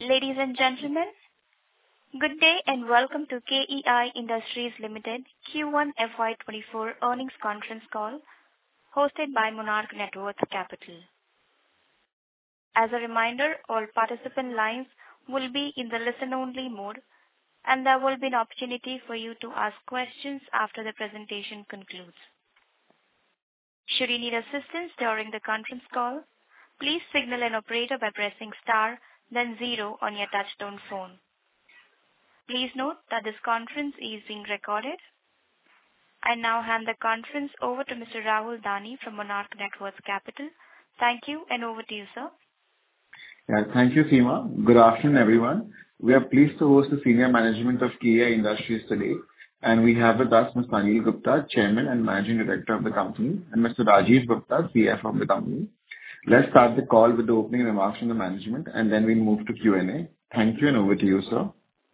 Ladies and gentlemen, good day and welcome to KEI Industries Limited Q1 FY24 earnings conference call hosted by Monarch Networth Capital. As a reminder, all participant lines will be in the listen-only mode, and there will be an opportunity for you to ask questions after the presentation concludes. Should you need assistance during the conference call, please signal an operator by pressing star then 0 on your touchtone phone. Please note that this conference is being recorded. I now hand the conference over to Mr. Rahul Dani from Monarch Networth Capital. Thank you, and over to you, sir. Yeah, thank you, Seema. Good afternoon, everyone. We are pleased to host the senior management of KEI Industries today, and we have with us Mr. Anil Gupta, Chairman and Managing Director of the company, and Mr. Rajiv Gupta, CFO of the company. Let's start the call with the opening remarks from the management, and then we'll move to Q&A. Thank you, and over to you, sir.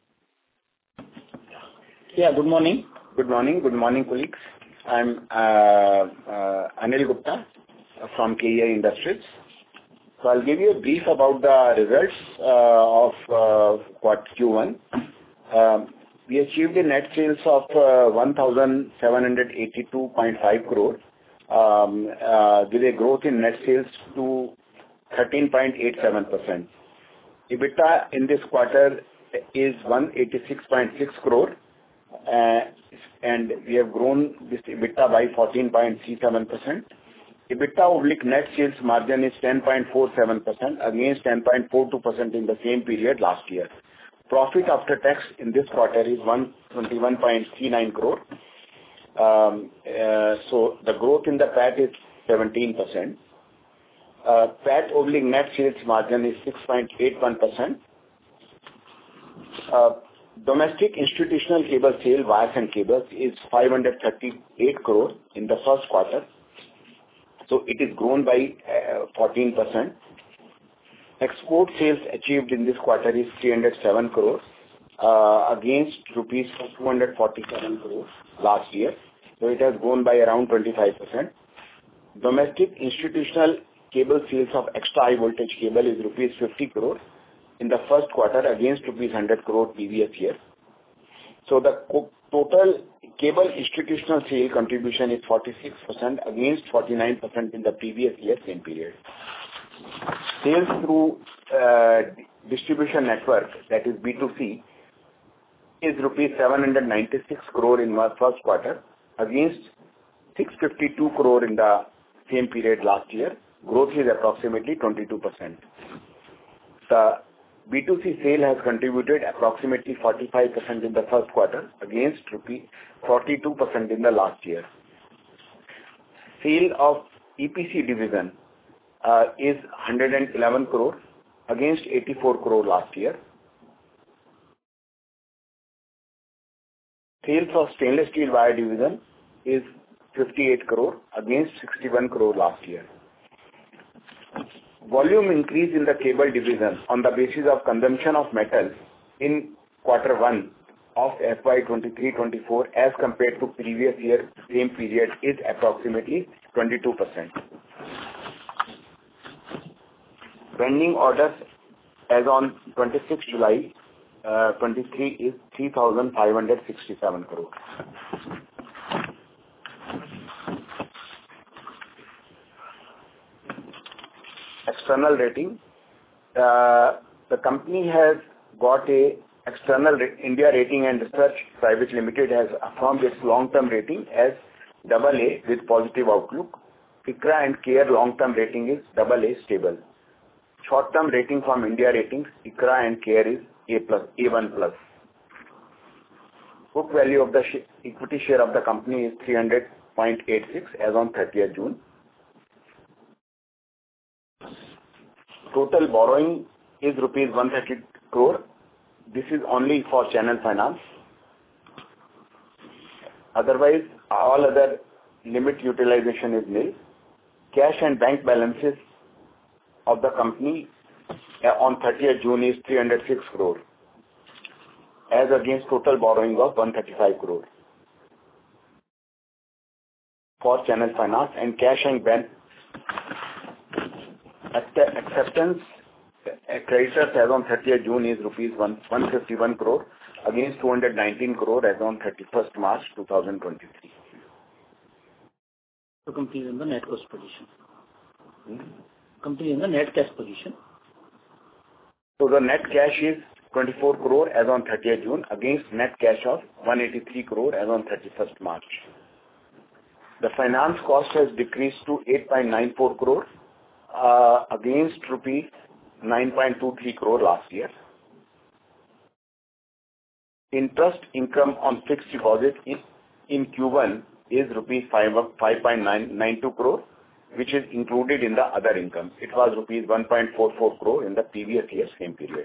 Yeah, good morning. Good morning, colleagues. I'm Anil Gupta from KEI Industries. So I'll give you a brief about the results of Q1. We achieved a net sales of 1,782.5 crore, with a growth in net sales to 13.87%. EBITDA in this quarter is 186.6 crore, and we have grown this EBITDA by 14.37%. EBITDA net sales margin is 10.47% against 10.42% in the same period last year. Profit after tax in this quarter is 121.39 crore. So the growth in the PAT is 17%. PAT/net sales margin is 6.81%. Domestic institutional cable sale, wires and cables, is 538 crore in the first quarter. So it is grown by 14%. Export sales achieved in this quarter is 307 crore against rupees 247 crore last year. So it has grown by around 25%. Domestic institutional cable sales of extra high voltage cable is rupees 50 crore in the first quarter against rupees 100 crore previous year. So the total cable institutional sale contribution is 46% against 49% in the previous year same period. Sales through distribution network, that is B2C, is rupees 796 crore in the first quarter against 652 crore in the same period last year. Growth is approximately 22%. The B2C sale has contributed approximately 45% in the first quarter against 42% in the last year. Sale of EPC division is 111 crore against 84 crore last year. Sales of stainless steel wire division is 58 crore against 61 crore last year. Volume increase in the cable division on the basis of consumption of metal in Q1 of FY 23-24 as compared to previous year same period is approximately 22%. Pending orders as on 26 July 23 is 3,567 crore. External rating. The company has got a external India Rating and Research Private Limited has affirmed its long-term rating as AA with positive outlook. ICRA and CARE long-term rating is AA stable. Short-term rating from India Ratings, ICRA and CARE is A1+. Book value of the equity share of the company is 300.86 as on 30th June. Total borrowing is rupees 130 crore. This is only for channel finance. Otherwise, all other limit utilization is nil. Cash and bank balances of the company on 30th June is 306 crore as against total borrowing of 135 crore for channel finance, and cash and bank acceptance creditors as on 30th June is rupees 151 crore against 219 crore as on 31st March 2023. So company is in the net cash position. Company is in the net cash position. So the net cash is 24 crore as on 30th June against net cash of 183 crore as on 31st March. The finance cost has decreased to 8.94 crore against rupees 9.23 crore last year. Interest income on fixed deposit in Q1 is rupees 5.92 crore, which is included in the other income. It was rupees 1.44 crore in the previous year same period.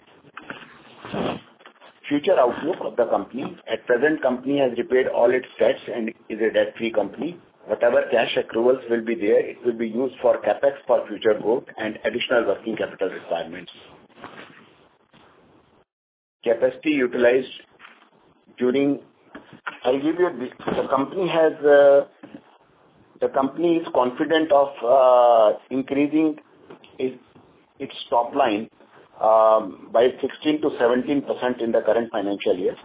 Future outlook of the company. At present, company has repaid all its debts and is a debt-free company. Whatever cash accruals will be there, it will be used for capex for future growth and additional working capital requirements. Capacity utilized during. I'll give you this. The company is confident of increasing its top line by 16 to 17% in the current financial year.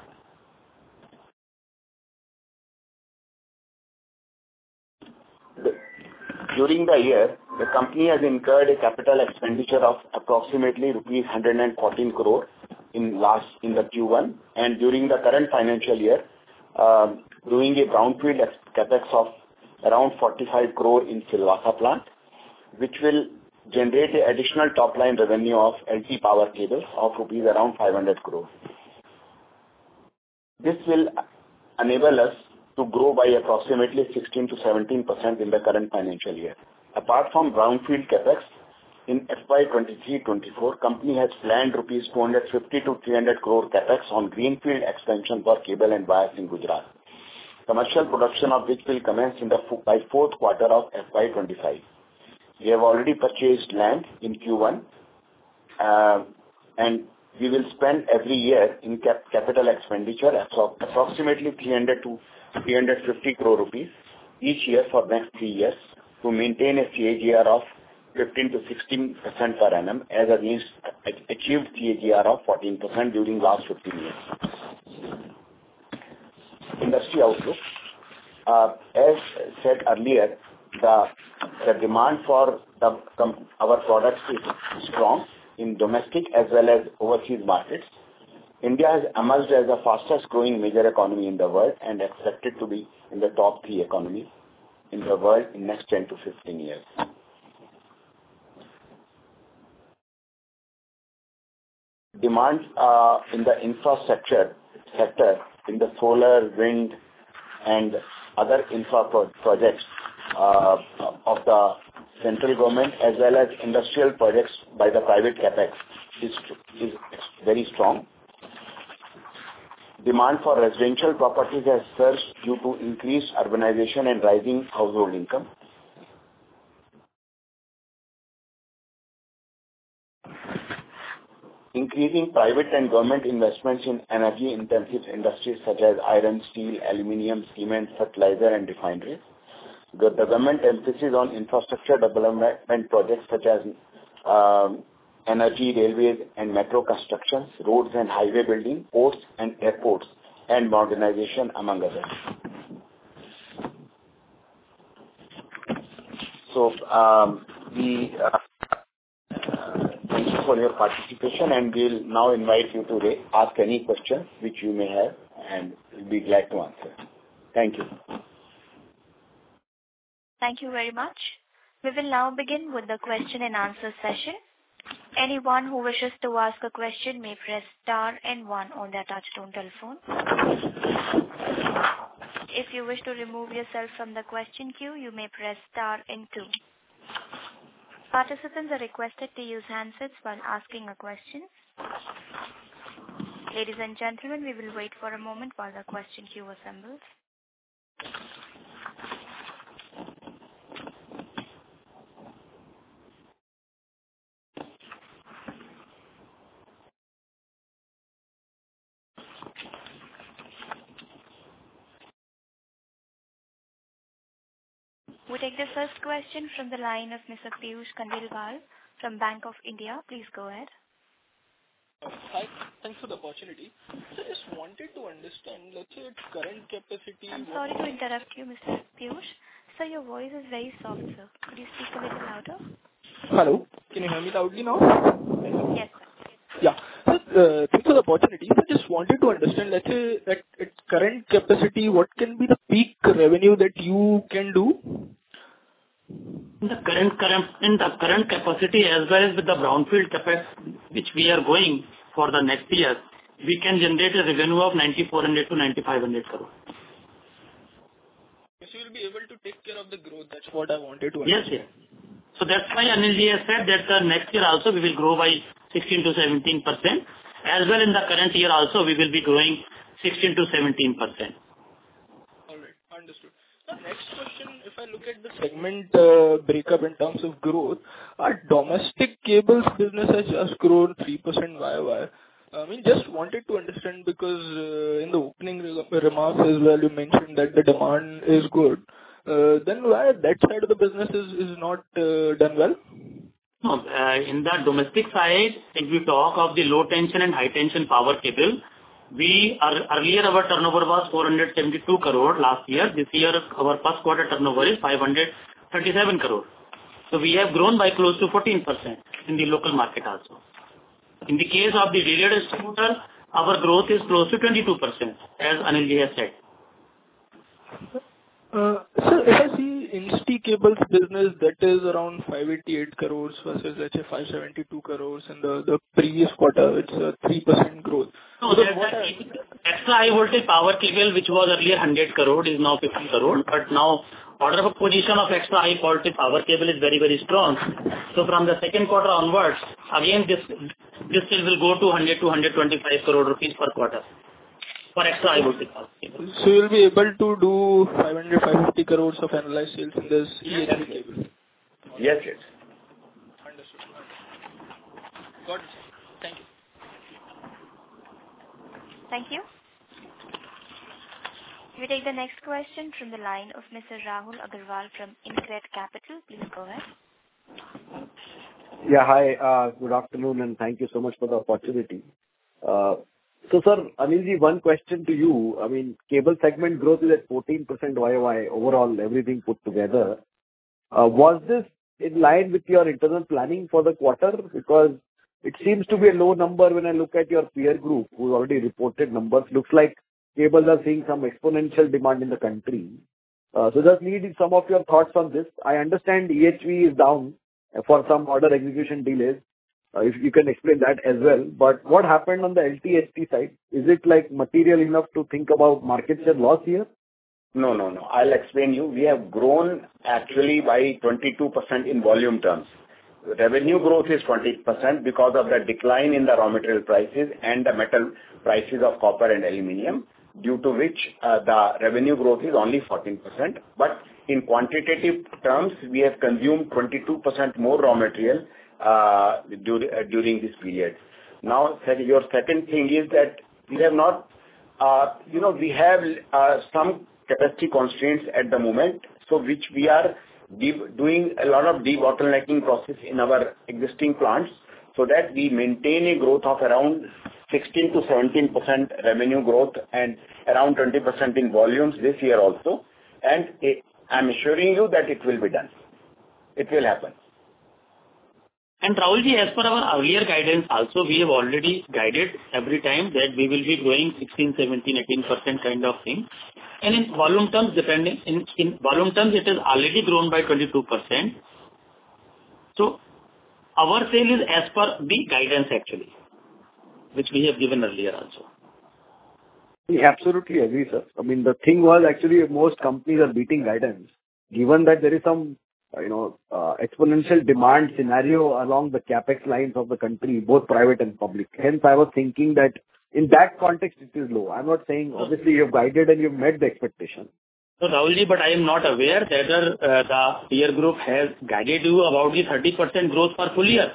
During the year, the company has incurred a capital expenditure of approximately rupees 114 crore in the Q1, and during the current financial year, doing a brownfield capex of around 45 crore in Silvassa plant, which will generate an additional top line revenue of LT power cables of rupees around 500 crore. This will enable us to grow by approximately 16 to 17% in the current financial year. Apart from brownfield capex, in FY 23-24, company has planned rupees 250 to 300 crore capex on greenfield expansion for cable and wires in Gujarat. Commercial production of which will commence by fourth quarter of FY 25. We have already purchased land in Q1, and we will spend every year in capital expenditure approximately 300 to 350 crore rupees each year for next 3 years to maintain a CAGR of 15 to 16% per annum as against achieved CAGR of 14% during last 15 years. Industry outlook. As said earlier, the demand for our products is strong in domestic as well as overseas markets. India has emerged as the fastest growing major economy in the world and expected to be in the top 3 economies in the world in next 10 to 15 years. Demand in the infrastructure sector, in the solar, wind, and other infra projects of the central government as well as industrial projects by the private capex is very strong. Demand for residential properties has surged due to increased urbanization and rising household income. Increasing private and government investments in energy-intensive industries such as iron, steel, aluminium, cement, fertilizer, and refineries. The government emphasis on infrastructure development projects such as energy, railways, and metro constructions, roads and highway building, ports and airports, and modernization, among others. So, thank you for your participation, and we'll now invite you to ask any questions which you may have, and we'll be glad to answer. Thank you. Thank you very much. We will now begin with the question and answer session. Anyone who wishes to ask a question may press star and 1 on their touchtone telephone. If you wish to remove yourself from the question queue, you may press star and 2. Participants are requested to use handsets while asking a question. Ladies and gentlemen, we will wait for a moment while the question queue assembles. We take the first question from the line of Mr. Piyush Khandelwal from Bank of India. Please go ahead. Hi. Thanks for the opportunity. So just wanted to understand, let's say its current capacity. I'm sorry to interrupt you, Mr. Piyush. Sir, your voice is very soft, sir. Could you speak a little louder? Hello. Can you hear me loudly now? Yes. Yeah. So, thanks for the opportunity. So just wanted to understand, let's say at its current capacity, what can be the peak revenue that you can do? In the current capacity as well as with the brownfield capacity which we are going for the next year, we can generate a revenue of 9,400 to 9,500 crore. So you'll be able to take care of the growth. That's what I wanted to understand. Yes. So that's why Anilji has said that next year also we will grow by 16 to 17%. As well in the current year also we will be growing 16 to 17%. All right. Understood. The next question, if I look at the segment breakup in terms of growth, our domestic cables business has just grown 3% YOY. I mean, just wanted to understand because in the opening remarks as well, you mentioned that the demand is good. Then why that side of the business is not done well? No, in the domestic side, if we talk of the low tension and high tension power cable, earlier our turnover was 472 crore last year. This year our first quarter turnover is 537 crore. So we have grown by close to 14% in the local market also. In the case of the dealer distributor, our growth is close to 22%, as Anilji has said. So if I see Insti Cables business, that is around 588 crores versus let's say 572 crores in the previous quarter, it's a 3% growth. No, extra high voltage power cable, which was earlier 100 crore, is now 50 crore. But now order of position of extra high voltage power cable is very, very strong. So from the second quarter onwards, again this still will go to 100 to 125 crore rupees per quarter for extra high voltage power cable. So you'll be able to do 550 crores of annualized sales in this EHV cable? Yes. Understood. Got it. Thank you. Thank you. We take the next question from the line of Mr. Rahul Agarwal from InCred Capital. Please go ahead. Yeah, hi. Good afternoon, and thank you so much for the opportunity. So, sir, Anilji, one question to you. I mean, cable segment growth is at 14% YOY overall, everything put together. Was this in line with your internal planning for the quarter? Because it seems to be a low number when I look at your peer group, who already reported numbers. Looks like cables are seeing some exponential demand in the country. So just need some of your thoughts on this. I understand EHV is down for some order execution delays. If you can explain that as well. But what happened on the LT/HT side? Is it like material enough to think about market share loss here? No. I'll explain you. We have grown actually by 22% in volume terms. Revenue growth is 20% because of the decline in the raw material prices and the metal prices of copper and aluminium, due to which the revenue growth is only 14%. But in quantitative terms, we have consumed 22% more raw material during this period. Now, your second thing is that we have not, we have some capacity constraints at the moment, so which we are doing a lot of debottlenecking process in our existing plants, so that we maintain a growth of around 16 to 17% revenue growth and around 20% in volumes this year also. And I'm assuring you that it will be done. It will happen. And Rahulji, as per our earlier guidance also, we have already guided every time that we will be growing 16, 17, 18% kind of thing. And in volume terms, in volume terms, it has already grown by 22%. So our sale is as per the guidance actually, which we have given earlier also. We absolutely agree, sir. I mean, the thing was actually most companies are beating guidance, given that there is some, exponential demand scenario along the capex lines of the country, both private and public. Hence, I was thinking that in that context, it is low. I'm not saying obviously you've guided and you've met the expectation. So Rahulji, but I am not aware that the peer group has guided you about the 30% growth for full year.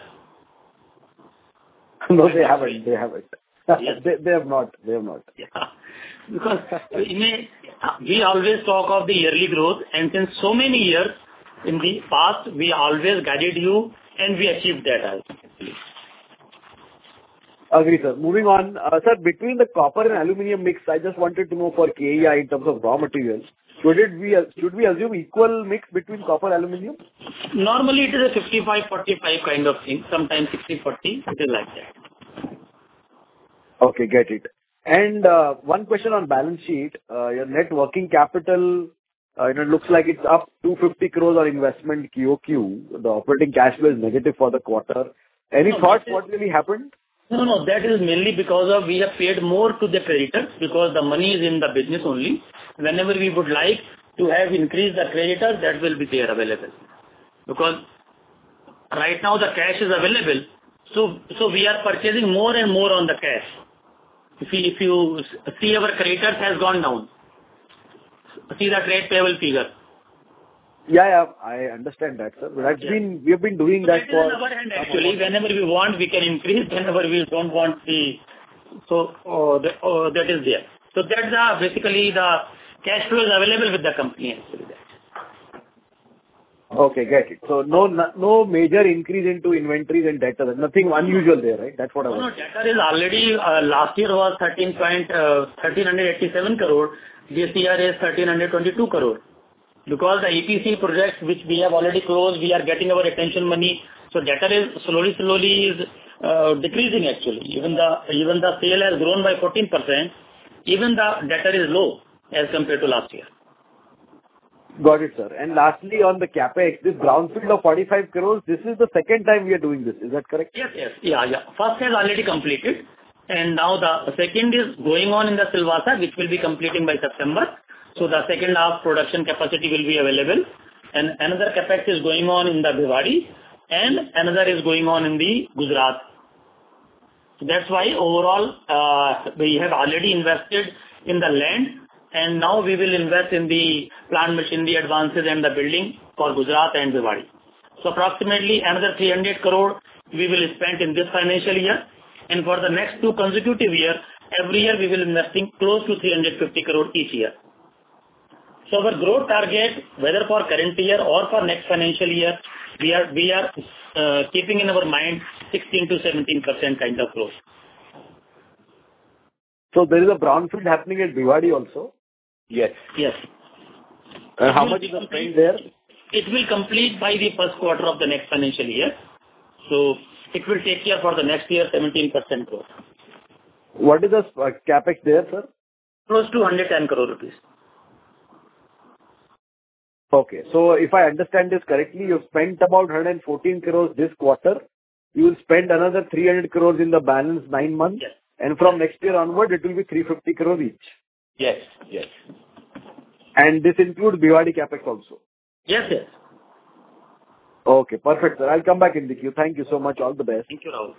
No, they haven't. Yes. They have not. Yeah. Because we always talk of the yearly growth, and since so many years in the past, we always guided you and we achieved that also. Agree, sir. Moving on. Sir, between the copper and aluminum mix, I just wanted to know for KEI in terms of raw materials, should we assume equal mix between copper and aluminum? Normally, it is a 55-45 kind of thing. Sometimes 60-40. It is like that. Okay, get it. And one question on balance sheet. Your net working capital, it looks like it's up 250 crores on investment QOQ. The operating cash flow is negative for the quarter. Any thoughts what really happened? No. That is mainly because of we have paid more to the creditors because the money is in the business only. Whenever we would like to have increased the creditors, that will be there available. Because right now the cash is available, so we are purchasing more and more on the cash. If you see our creditors has gone down. See the trade payable figure. Yeah, I understand that, sir. But we have been doing that for... It is in our hand actually. Whenever we want, we can increase. Whenever we don't want, that is there. So that's basically the cash flow is available with the company actually. Okay, get it. So no major increase into inventories and debtors. Nothing unusual there, right? That's what I was... No, debtor is already, last year was 1387 crore. This year is 1322 crore. Because the EPC projects which we have already closed, we are getting our retention money. So debtor is slowly is decreasing actually. Even the sale has grown by 14%. Even the debtor is low as compared to last year. Got it, sir. And lastly, on the CapEx, this brownfield of 45 crores, this is the second time we are doing this. Is that correct? Yes. Yeah. First has already completed. And now the second is going on in the Silvassa, which will be completing by September. So the second half production capacity will be available. And another CapEx is going on in the Bhiwadi. And another is going on in the Gujarat. So that's why overall, we have already invested in the land. And now we will invest in the plant machinery advances and the building for Gujarat and Bhiwadi. So approximately another 300 crore we will spend in this financial year. And for the next 2 consecutive years, every year we will investing close to 350 crore each year. So our growth target, whether for current year or for next financial year, we are keeping in our mind 16 to 17% kind of growth. So there is a brownfield happening at Bhiwadi also? Yes. How much is the spend there? It will complete by the first quarter of the next financial year. So it will take care for the next year 17% growth. What is the capex there, sir? Close to 110 crore rupees. Okay. So if I understand this correctly, you've spent about 114 crores this quarter. You will spend another 300 crores in the balance 9 months. Yes. And from next year onward, it will be 350 crores each. Yes. And this includes Bhiwadi capex also? Yes. Okay, perfect, sir. I'll come back in the queue. Thank you so much. All the best. Thank you, Rahul.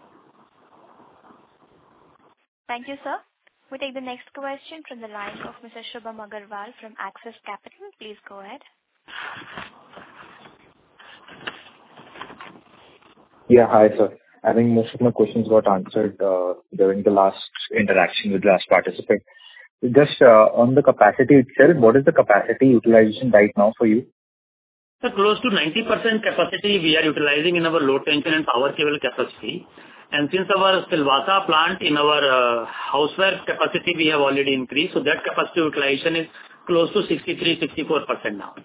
Thank you, sir. We take the next question from the line of Mr. Shubham Agarwal from Axis Capital. Please go ahead. Yeah, hi, sir. I think most of my questions got answered during the last interaction with the last participant. Just on the capacity itself, what is the capacity utilization right now for you? So close to 90% capacity we are utilizing in our low tension and power cable capacity. And since our Silvassa plant in our houseware capacity we have already increased, so that capacity utilization is close to 63-64% now.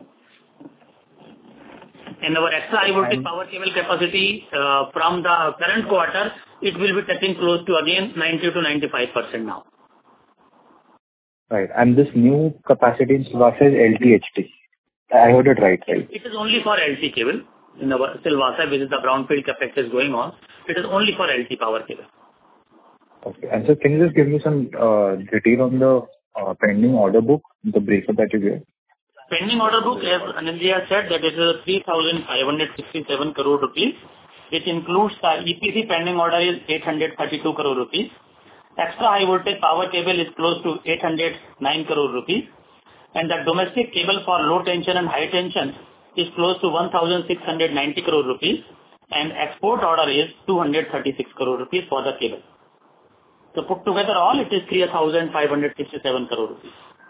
And our extra high voltage power cable capacity from the current quarter, it will be touching close to again 90-95% now. Right. And this new capacity in Silvassa is LT-HT. I heard it right? It is only for LT cable. In our Silvassa, which is the brownfield capex is going on, it is only for LT power cable. Okay. And so can you just give me some detail on the pending order book, the breakup that you gave? Pending order book, as Anindya has said, that it is 3,567 crore rupees, which includes the EPC pending order is 832 crore rupees. Extra high voltage power cable is close to 809 crore rupees. And the domestic cable for low tension and high tension is close to 1,690 crore rupees. And export order is 236 crore rupees for the cable. So put together all, it is 3,567 crore rupees.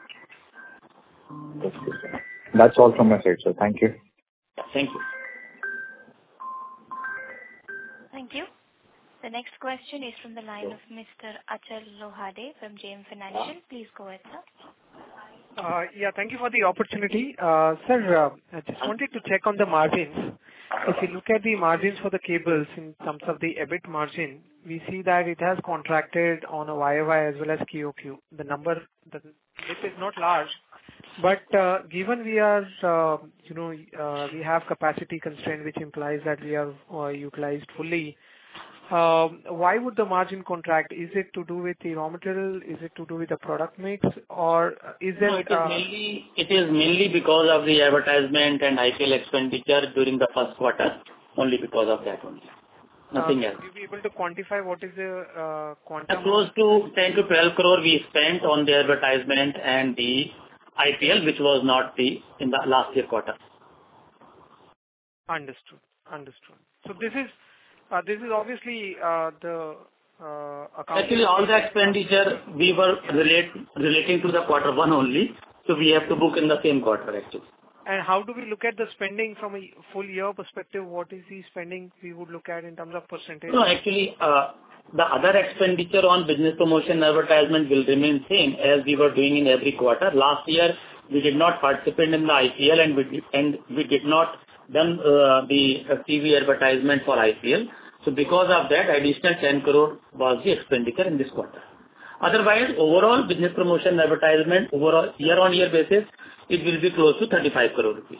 That's all from my side, sir. Thank you. Thank you. Thank you. The next question is from the line of Mr. Achal Lohade from JM Financial. Please go ahead, sir. Yeah, thank you for the opportunity. Sir, I just wanted to check on the margins. If you look at the margins for the cables in terms of the EBIT margin, we see that it has contracted on a YOY as well as QOQ. The number, it is not large, but given we are, we have capacity constraint, which implies that we are utilized fully. Why would the margin contract? Is it to do with the raw material? Is it to do with the product mix? Or is it... No, it is mainly because of the advertisement and IPL expenditure during the first quarter. Only because of that only. Nothing else. Will you be able to quantify what is the quantum? Close to 10 to 12 crore we spent on the advertisement and the IPL, which was not in the last year quarter. Understood. So this is obviously the account. Actually, all the expenditure we were relating to the quarter one only, so we have to book in the same quarter actually. And how do we look at the spending from a full year perspective? What is the spending we would look at in terms of percentage? No, actually, the other expenditure on business promotion advertisement will remain same as we were doing in every quarter. Last year, we did not participate in the IPL and we did not done the TV advertisement for IPL. So because of that, additional 10 crore was the expenditure in this quarter. Otherwise, overall business promotion advertisement, overall year-on-year basis, it will be close to 35 crore rupees.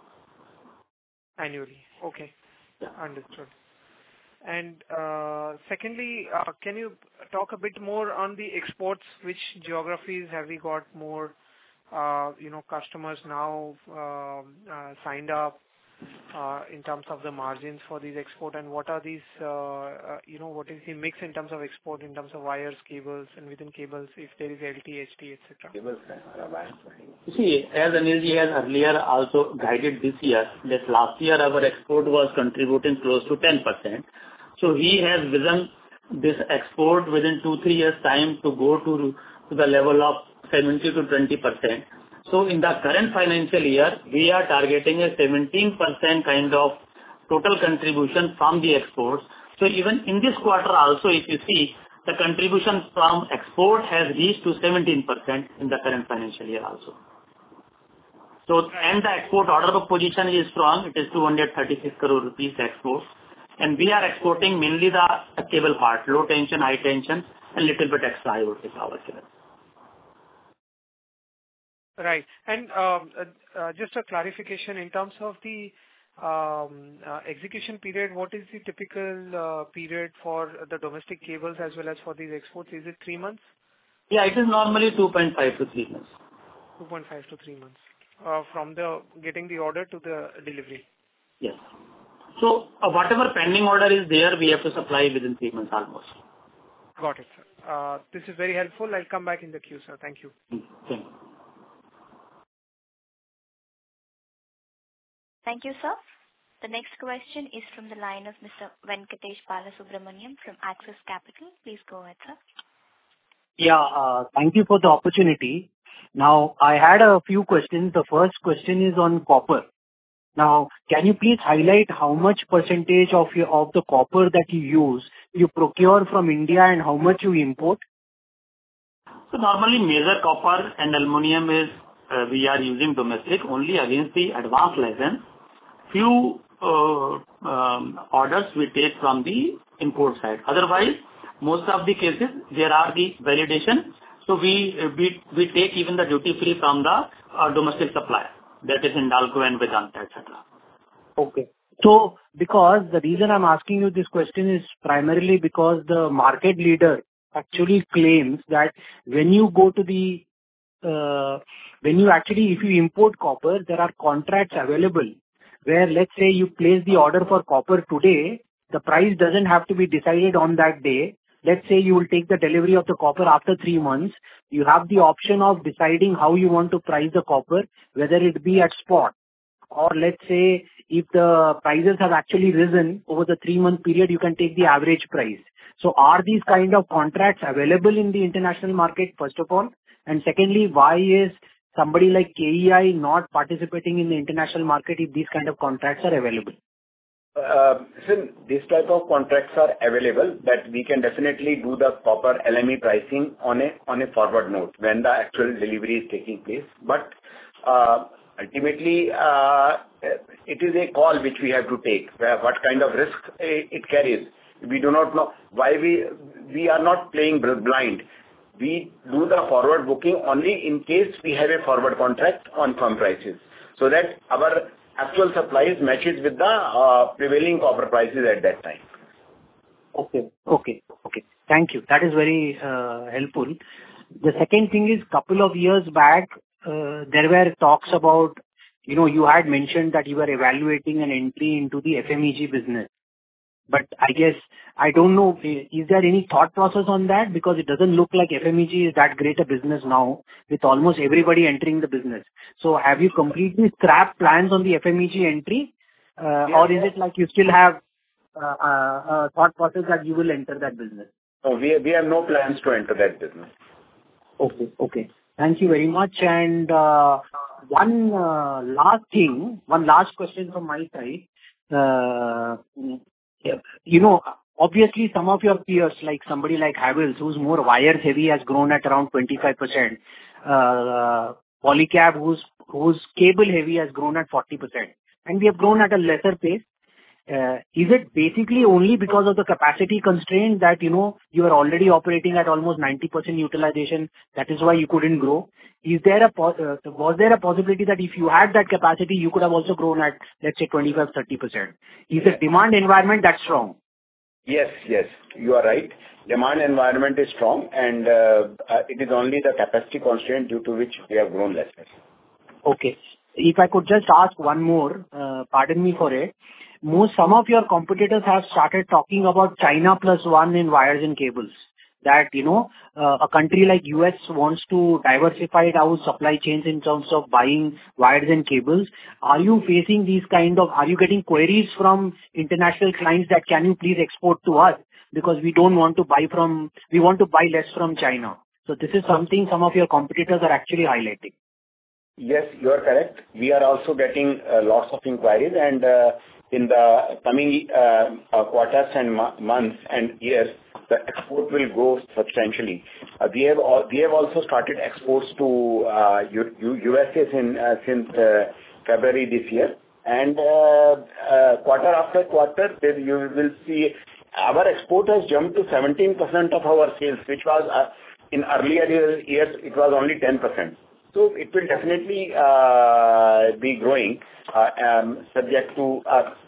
Annually. Okay. Yeah. Understood. And secondly, can you talk a bit more on the exports? Which geographies have we got more, customers now signed up in terms of the margins for these export, and what are these, what is the mix in terms of export, in terms of wires, cables, and within cables, if there is LT, HT, etc. You see, as Anilji has earlier also guided this year, that last year our export was contributing close to 10%. So he has vision this export within 2-3 years time to go to the level of 70 to 20%. So in the current financial year, we are targeting a 17% kind of total contribution from the exports. So even in this quarter also, if you see, the contribution from export has reached to 17% in the current financial year also. So, and the export order book position is strong. It is 236 crore rupees export. And we are exporting mainly the cable part, low tension, high tension, and little bit extra high voltage power cable. Right. And just a clarification in terms of the execution period, what is the typical period for the domestic cables as well as for these exports? Is it 3 months? Yeah, it is normally 2.5 to 3 months. 2.5 to 3 months from the getting the order to the delivery. Yes. So whatever pending order is there, we have to supply within 3 months almost. Got it, sir. This is very helpful. I'll come back in the queue, sir. Thank you. Thank you. Thank you, sir. The next question is from the line of Mr. Venkatesh Balasubramaniam from Axis Capital. Please go ahead, sir. Yeah, thank you for the opportunity. Now, I had a few questions. The first question is on copper. Now, can you please highlight how much percentage of the copper that you use, you procure from India, and how much you import? So normally major copper and aluminum is we are using domestic only against the advanced license. Few orders we take from the import side. Otherwise, most of the cases there are the validation. So we take even the duty free from the domestic supplier, that is Hindalco and Vedanta, etc. Okay. So because the reason I'm asking you this question is primarily because the market leader actually claims that when you go to the if you import copper, there are contracts available where, let's say, you place the order for copper today, the price doesn't have to be decided on that day. Let's say you will take the delivery of the copper after 3 months. You have the option of deciding how you want to price the copper, whether it be at spot or let's say if the prices have actually risen over the 3-month period, you can take the average price. So are these kind of contracts available in the international market, first of all? And secondly, why is somebody like KEI not participating in the international market if these kind of contracts are available? Since this type of contracts are available, that we can definitely do the proper LME pricing on a forward note when the actual delivery is taking place. But ultimately, it is a call which we have to take, what kind of risk it carries. We do not know why we are not playing blind. We do the forward booking only in case we have a forward contract on firm prices, so that our actual supplies matches with the prevailing copper prices at that time. Okay. Thank you. That is very helpful. The second thing is, couple of years back, there were talks about, you had mentioned that you were evaluating an entry into the FMEG business. But I guess, I don't know, is there any thought process on that? Because it doesn't look like FMEG is that great a business now, with almost everybody entering the business. So have you completely scrapped plans on the FMEG entry? Or is it like you still have a thought process that you will enter that business? No, we have no plans to enter that business. Okay. Thank you very much. And one last question from my side. Obviously some of your peers, like somebody like Havells, who's more wires heavy, has grown at around 25%. Polycab, who's cable heavy, has grown at 40%. And we have grown at a lesser pace. Is it basically only because of the capacity constraint that, you are already operating at almost 90% utilization, that is why you couldn't grow? Was there a possibility that if you had that capacity, you could have also grown at, let's say, 25-30%? Is the demand environment that strong? Yes, you are right. Demand environment is strong, and it is only the capacity constraint due to which we have grown lesser. Okay. If I could just ask one more, pardon me for it. Some of your competitors have started talking about China plus one in wires and cables. That, a country like US wants to diversify our supply chains in terms of buying wires and cables. Are you facing are you getting queries from international clients that can you please export to us? Because we want to buy less from China. So this is something some of your competitors are actually highlighting. Yes, you are correct. We are also getting lots of inquiries, and in the coming quarters and months and years, the export will grow substantially. We have also started exports to USA since February this year, and quarter after quarter, you will see our export has jumped to 17% of our sales, which was in earlier years it was only 10%. So it will definitely be growing, subject to,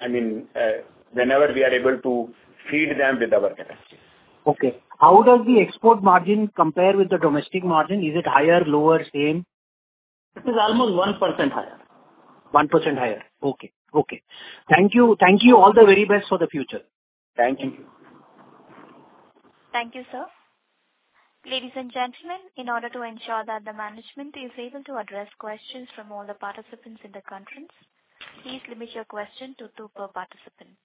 whenever we are able to feed them with our capacity. Okay. How does the export margin compare with the domestic margin? Is it higher, lower, same? It is almost 1% higher. 1% higher. Okay. Thank you. All the very best for the future. Thank you. Thank you, sir. Ladies and gentlemen, in order to ensure that the management is able to address questions from all the participants in the conference, please limit your question to 2 per participant.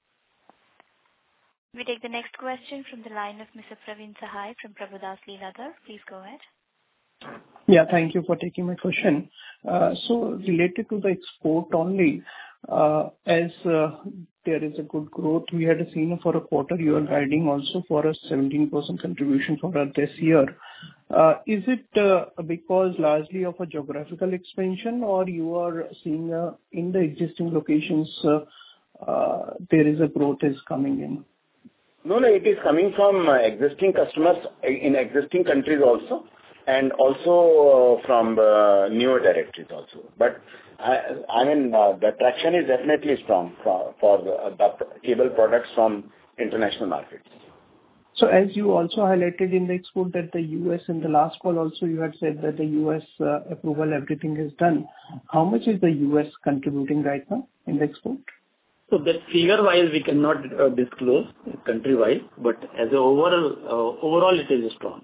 We take the next question from the line of Mr. Praveen Sahay from Prabhudas Lilladher. Please go ahead. Yeah, thank you for taking my question. So related to the export only, as there is a good growth we had seen for a quarter, you are guiding also for a 17% contribution for this year. Is it because largely of a geographical expansion, or you are seeing in the existing locations there is a growth is coming in? No, it is coming from existing customers in existing countries also, and also from newer territories also. But the traction is definitely strong for the cable products from international markets. So as you also highlighted in the export that the US in the last call also you had said that the US approval, everything is done. How much is the US contributing right now in the export? So that figure-wise we cannot disclose country-wise, but as a overall it is strong.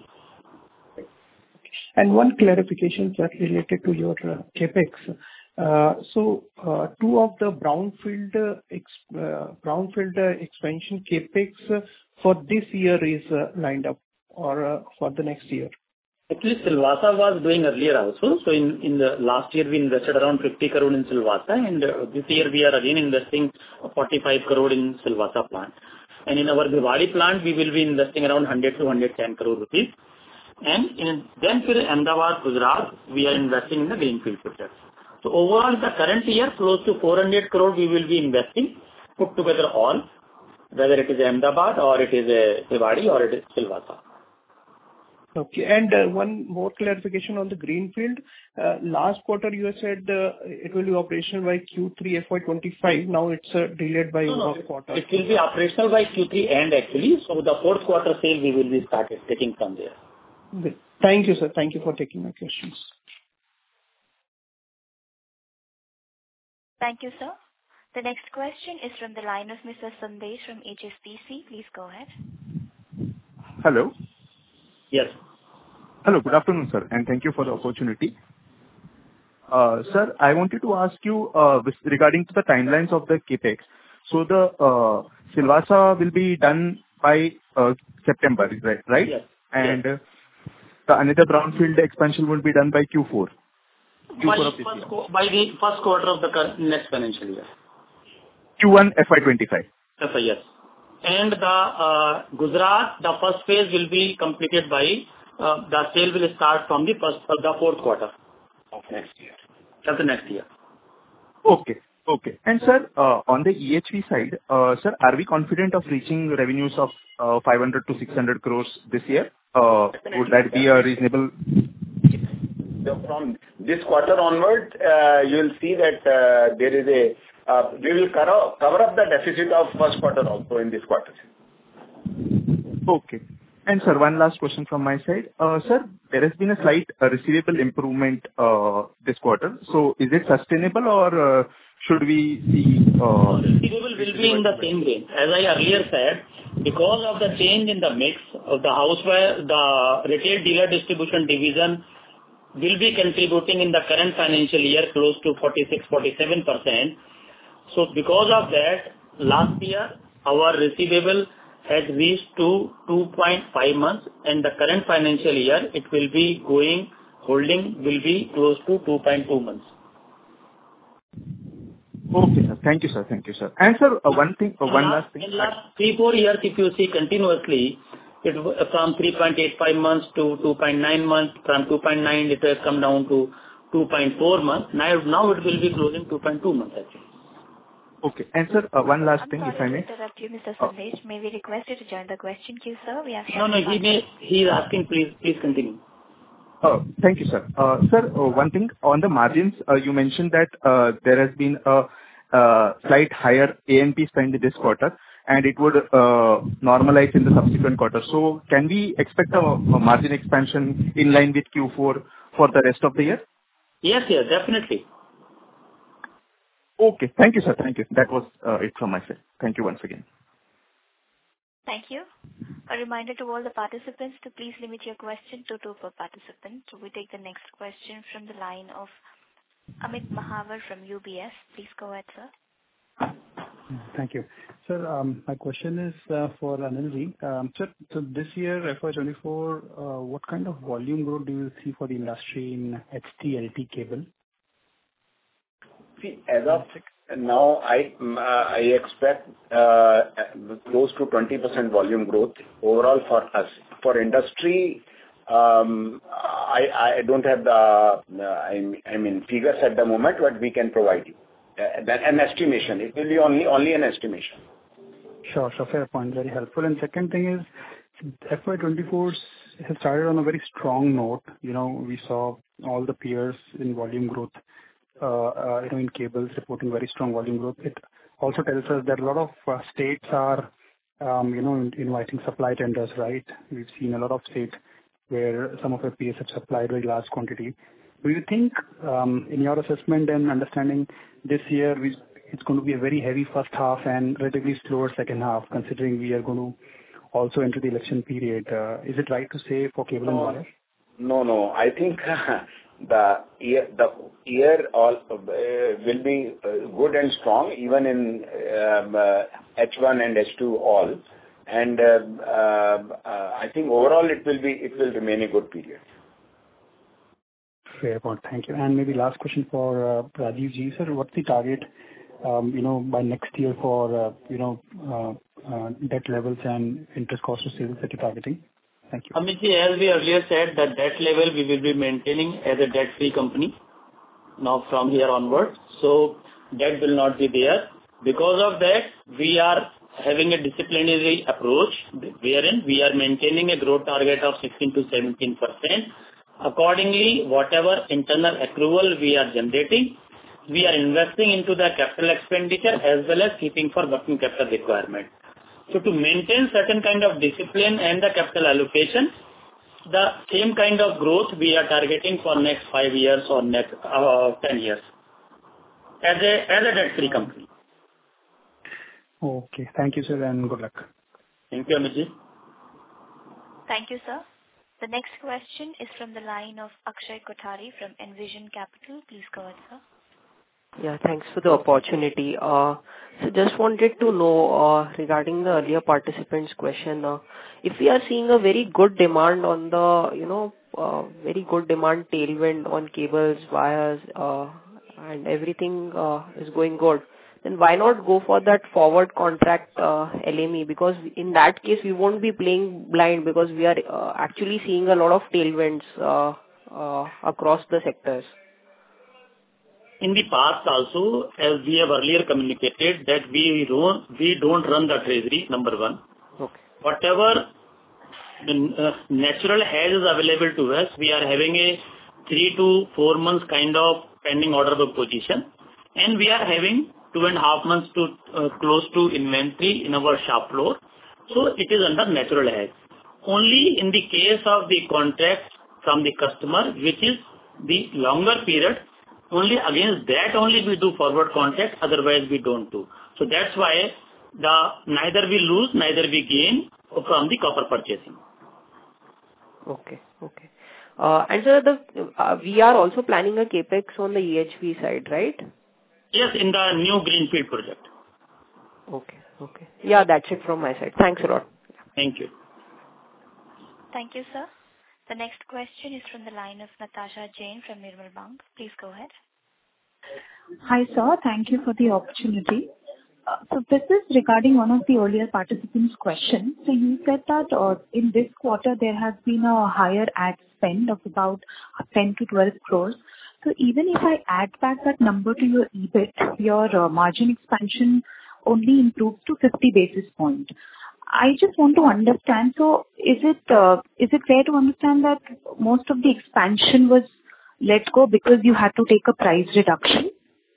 And one clarification that related to your capex. So 2 of the brownfield expansion capex for this year is lined up, or for the next year? Actually, Silvassa was doing earlier also. So in the last year, we invested around 50 crore in Silvassa, and this year we are again investing 45 crore in Silvassa plant. And in our Bhiwadi plant, we will be investing around 100 to 110 crore rupees. And then for Ahmedabad, Gujarat, we are investing in the greenfield projects. So overall, the current year, close to 400 crore we will be investing, put together all, whether it is Ahmedabad or it is Bhiwadi or it is Silvassa. Okay. And one more clarification on the greenfield. Last quarter, you said it will be operational by Q3 FY25. Now it's delayed by one quarter. It will be operational by Q3 end, actually. So the fourth quarter sale, we will be started taking from there. Okay. Thank you, sir. Thank you for taking my questions. Thank you, sir. The next question is from the line of Mr. Sandesh from HSBC. Please go ahead. Hello. Yes. Hello. Good afternoon, sir, and thank you for the opportunity. Sir, I wanted to ask you regarding to the timelines of the CapEx. So the Silvassa will be done by September, right? Yes. And the another brownfield expansion will be done by Q4. By the first quarter of the next financial year. Q1 FY25. Yes. And the Gujarat, the first phase will be completed by the sale will start from the fourth quarter of next year. That's the next year. Okay. And sir, on the EHV side, sir, are we confident of reaching revenues of 500 to 600 crores this year? Would that be a reasonable? So from this quarter onward, you will see that there is we will cover up the deficit of first quarter also in this quarter. Okay. And sir, one last question from my side. Sir, there has been a slight receivable improvement this quarter. So is it sustainable or should we see? Receivable will be in the same range. As I earlier said, because of the change in the mix of the houseware, the retail dealer distribution division will be contributing in the current financial year close to 46-47%. So because of that, last year, our receivable has reached to 2.5 months, and the current financial year, it will be holding will be close to 2.2 months. Okay, sir. Thank you, sir. And sir, one last thing. In last 3-4 years, if you see continuously, it from 3.85 months to 2.9 months. From 2.9, it has come down to 2.4 months. Now it will be closing 2.2 months, actually. Okay. And sir, one last thing, if I may. To interrupt you, Mr. Sandesh. May we request you to join the question queue, sir? We have he is asking, please continue. Thank you, sir. Sir, one thing on the margins, you mentioned that there has been a slight higher A&P spend this quarter, and it would normalize in the subsequent quarter. So can we expect a margin expansion in line with Q4 for the rest of the year? Yes, definitely. Okay. Thank you, sir. Thank you. That was it from my side. Thank you once again. Thank you. A reminder to all the participants to please limit your question to 2 per participant. So we take the next question from the line of Amit Mahawar from UBS. Please go ahead, sir. Thank you. Sir, my question is for Anilji. Sir, so this year, FY24, what kind of volume growth do you see for the industry in HT-LT cable? See, as of now, I expect close to 20% volume growth overall for us. For industry, I don't have the figures at the moment, but we can provide you an estimation. It will be only an estimation. Sure. Fair point. Very helpful. And second thing is, FY24 has started on a very strong note. We saw all the peers in volume growth. In cables reporting very strong volume growth. It also tells us that a lot of states are, inviting supply tenders, right? We've seen a lot of states where some of our peers have supplied very large quantity. Do you think, in your assessment and understanding, this year it's going to be a very heavy first half and relatively slower second half, considering we are going to also enter the election period? Is it right to say for cable and wire? No. I think the year all will be good and strong, even in H1 and H2 all. And I think overall it will remain a good period. Fair point. Thank you. And maybe last question for Rajeev ji. Sir, what's the target, by next year for, debt levels and interest cost of sales that you're targeting? Thank you. Amit ji, as we earlier said, that debt level we will be maintaining as a debt-free company now from here onwards. So debt will not be there. Because of that, we are having a disciplinary approach wherein we are maintaining a growth target of 16 to 17%. Accordingly, whatever internal accrual we are generating, we are investing into the capital expenditure as well as keeping for working capital requirement. So to maintain certain kind of discipline and the capital allocation, the same kind of growth we are targeting for next 5 years or next 10 years as a debt-free company. Okay. Thank you, sir, and good luck. Thank you, Amit ji. Thank you, sir. The next question is from the line of Akshay Kothari from Envision Capital. Please go ahead, sir. Yeah, thanks for the opportunity. So just wanted to know, regarding the earlier participant's question, if we are seeing a very good demand on the, very good demand tailwind on cables, wires, and everything is going good, then why not go for that forward contract LME? Because in that case, we won't be playing blind because we are actually seeing a lot of tailwinds across the sectors. In the past also, as we have earlier communicated, that we don't run the treasury, number one. Okay. Whatever natural hedge is available to us, we are having a 3 to 4 months kind of pending order book position, and we are having 2.5 months to close to inventory in our shop floor. So it is under natural hedge. Only in the case of the contract from the customer, which is the longer period, only against that only we do forward contract, otherwise we don't do. So that's why neither we lose, neither we gain from the copper purchasing. Okay. And sir, we are also planning a capex on the EHV side, right? Yes, in the new greenfield project. Okay. Yeah, that's it from my side. Thanks a lot. Thank you. Thank you, sir. The next question is from the line of Natasha Jain from Nirmal Bang. Please go ahead. Hi, sir. Thank you for the opportunity. So this is regarding one of the earlier participants' questions. So you said that in this quarter there has been a higher ad spend of about 10 to 12 crores. So even if I add back that number to your EBIT, your margin expansion only improves to 50 basis points. I just want to understand, so is it fair to understand that most of the expansion was let go because you had to take a price reduction?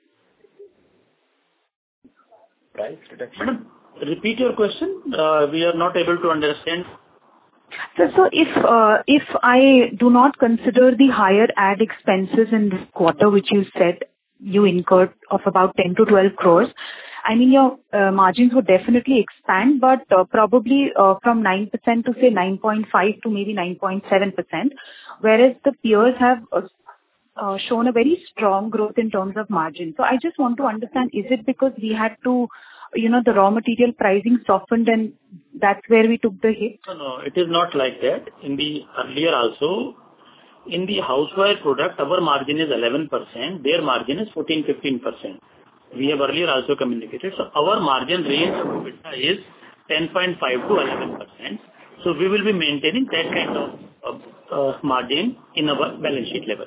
Price reduction? Madam, repeat your question. We are not able to understand. So if I do not consider the higher ad expenses in this quarter, which you said you incurred of about 10 to 12 crores, I mean, your margins would definitely expand, but probably from 9% to say 9.5 to maybe 9.7%, whereas the peers have shown a very strong growth in terms of margin. So I just want to understand, is it because we had to, the raw material pricing softened and that's where we took the hit? No, it is not like that. In the earlier also, in the houseware product, our margin is 11%, their margin is 14-15%. We have earlier also communicated. So our margin range of EBITDA is 10.5 to 11%. So we will be maintaining that kind of margin in our balance sheet level.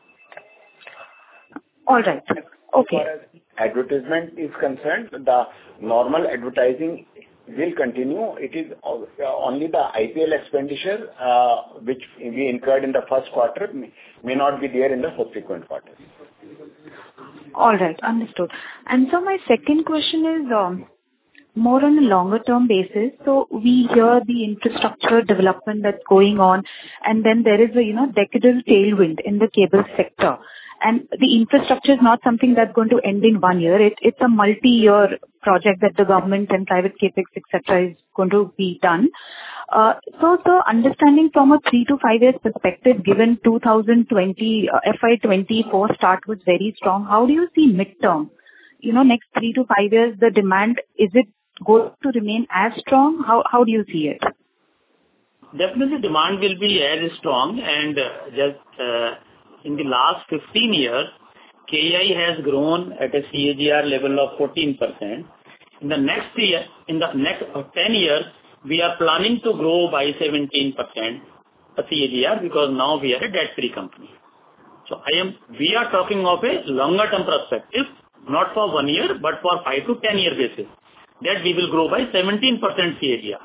All right. Okay. As far as advertisement is concerned, the normal advertising will continue. It is only the IPL expenditure which we incurred in the first quarter may not be there in the subsequent quarters. All right. Understood. And so my second question is more on a longer term basis. So we hear the infrastructure development that's going on, and then there is a decadal tailwind in the cable sector. And the infrastructure is not something that's going to end in 1 year. It's a multi-year project that the government and private capex, etc., is going to be done. So understanding from a 3 to 5 years perspective, given 2020 FY24 start was very strong, how do you see midterm? Next 3 to 5 years, the demand, is it going to remain as strong? How do you see it? Definitely demand will be as strong, and just in the last 15 years, KEI has grown at a CAGR level of 14%. In the next 10 years, we are planning to grow by 17% a CAGR because now we are a debt-free company. So we are talking of a longer-term perspective, not for 1 year, but for 5 to 10 year basis, that we will grow by 17% CAGR.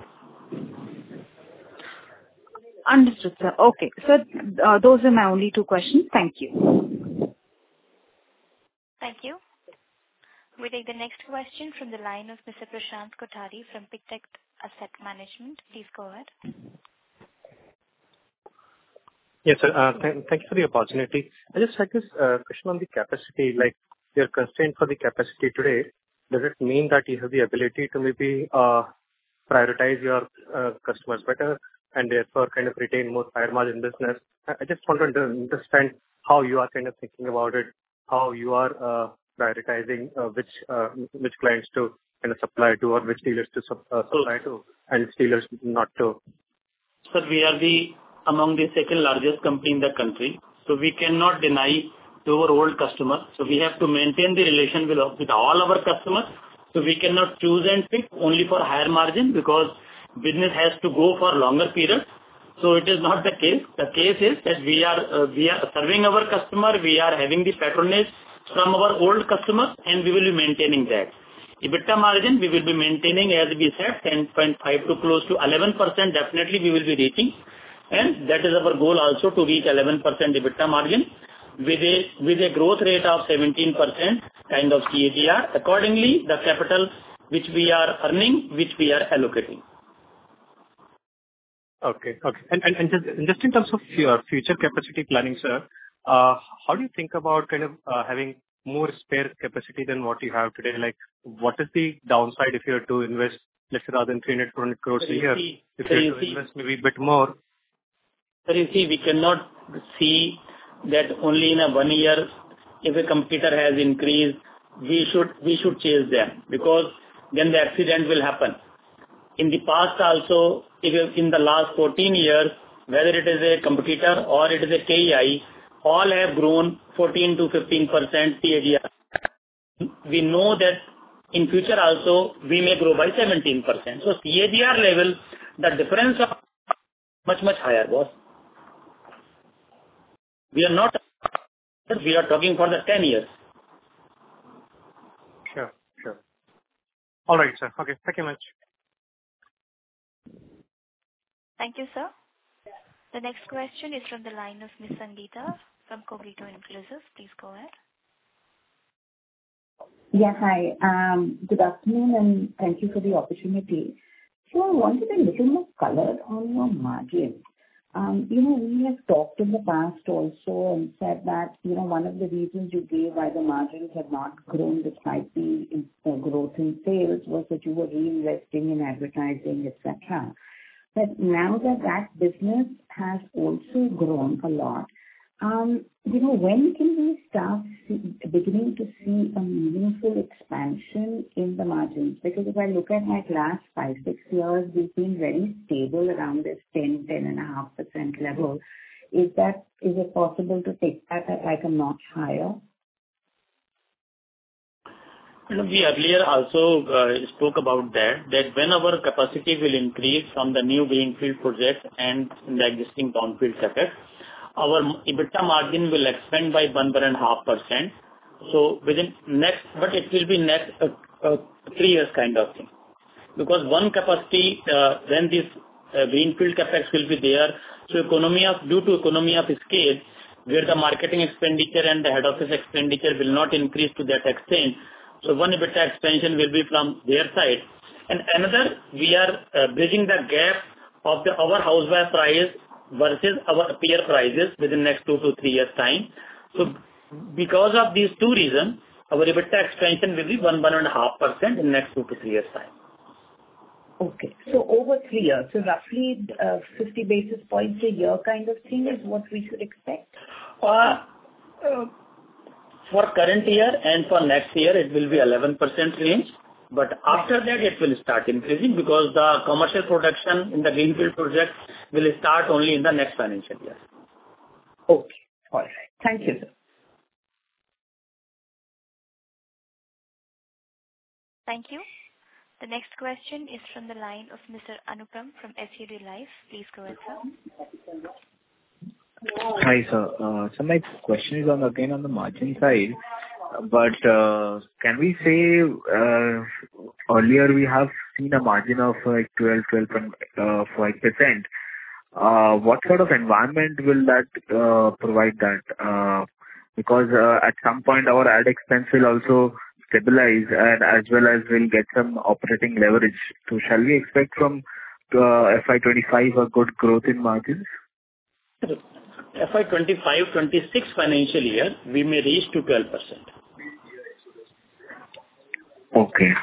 Understood, sir. Okay. So those are my only two questions. Thank you. Thank you. We take the next question from the line of Mr. Prashant Kothari from Pictet Asset Management. Please go ahead. Yes, sir. Thank you for the opportunity. I just had this question on the capacity. Like, you're constrained for the capacity today. Does it mean that you have the ability to maybe prioritize your customers better and therefore kind of retain more higher margin business? I just want to understand how you are kind of thinking about it, how you are prioritizing which clients to kind of supply to or which dealers to supply to and which dealers not to. Sir, we are among the second largest company in the country, so we cannot deny to our old customers. So we have to maintain the relation with all our customers. So we cannot choose and pick only for higher margin because business has to go for longer period. So it is not the case. The case is that we are serving our customer. We are having the patronage from our old customers, and we will be maintaining that. EBITDA margin we will be maintaining, as we said, 10.5 to close to 11%. Definitely we will be reaching, and that is our goal also, to reach 11% EBITDA margin with a growth rate of 17% kind of CAGR. Accordingly, the capital which we are earning, which we are allocating. Okay. And just in terms of your future capacity planning, sir, how do you think about kind of having more spare capacity than what you have today? Like, what is the downside if you were to invest, let's say, rather than 300 crores a year, if you were to invest maybe a bit more? Sir, you see, we cannot see that only in a 1 year, if a competitor has increased, we should chase them, because then the accident will happen. In the past also, in the last 14 years, whether it is a competitor or it is a KEI, all have grown 14 to 15% CAGR. We know that in future also we may grow by 17%. So CAGR level, the difference is much higher, boss. We are talking for the 10 years. Sure. All right, sir. Okay, thank you much. Thank you, sir. The next question is from the line of Ms. Sangeeta from Cogito Inclusive. Please go ahead. Yeah, hi. Good afternoon, and thank you for the opportunity. So I wanted a little more color on your margin. We have talked in the past also and said that, one of the reasons you gave why the margins have not grown despite the growth in sales was that you were reinvesting in advertising, etc. But now that business has also grown a lot, when can we start beginning to see a meaningful expansion in the margins? Because if I look at my last 5-6 years, we've been very stable around this 10.5% level. Is it possible to take that at like a notch higher? We earlier also spoke about that when our capacity will increase from the new greenfield project and the existing brownfield CapEx, our EBITDA margin will expand by 1.5%. So but it will be next 3 years kind of thing. Because one capacity, when this greenfield CapEx will be there, so due to economy of scale, where the marketing expenditure and the head office expenditure will not increase to that extent. So one EBITDA expansion will be from their side. And another, we are bridging the gap of our houseware price versus our peer prices within next 2 to 3 years time. So because of these two reasons, our EBITDA expansion will be 1.5% in next 2 to 3 years time. Okay. So over 3 years, so roughly 50 basis points a year kind of thing is what we should expect? For current year and for next year, it will be 11% range. But after that, it will start increasing because the commercial production in the greenfield project will start only in the next financial year. Okay. All right. Thank you, sir. Thank you. The next question is from the line of Mr. Anupam from SUD Life. Please go ahead, sir. Hi, sir. So my question is again on the margin side. But can we say earlier we have seen a margin of like 12.5%. What sort of environment will that provide that? Because at some point our ad expense will also stabilize and as well as we'll get some operating leverage. So shall we expect from FY25 a good growth in margins? FY25-26 financial year, we may reach to 12%. Okay.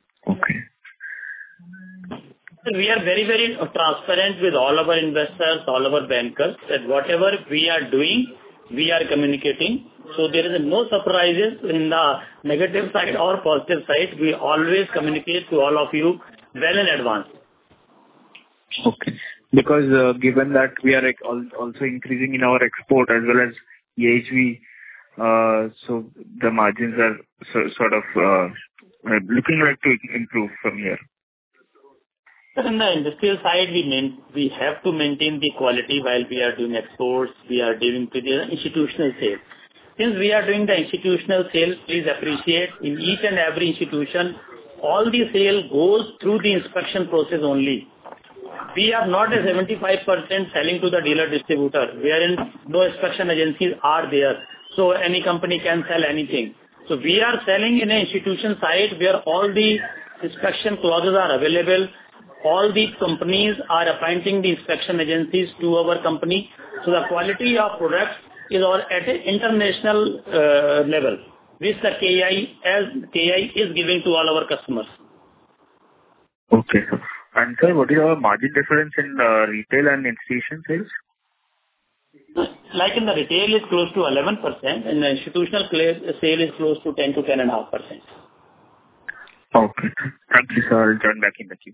We are very, very transparent with all our investors, all our bankers, that whatever we are doing, we are communicating. So there is no surprises in the negative side or positive side. We always communicate to all of you well in advance. Okay. Because given that we are also increasing in our export as well as EHV, so the margins are sort of looking like to improve from here. In the industrial side, we have to maintain the quality while we are doing exports. We are dealing with the institutional sales. Since we are doing the institutional sales, please appreciate in each and every institution, all the sale goes through the inspection process only. We are not a 75% selling to the dealer distributor, wherein no inspection agencies are there. So any company can sell anything. So we are selling in an institution side where all the inspection clauses are available. All the companies are appointing the inspection agencies to our company. So the quality of products is all at an international level, which the KEI is giving to all our customers. Okay, sir. And sir, what is our margin difference in retail and institution sales? Like in the retail is close to 11%, and the institutional sale is close to 10 to 10.5%. Okay. Thank you, sir. I'll join back in the queue.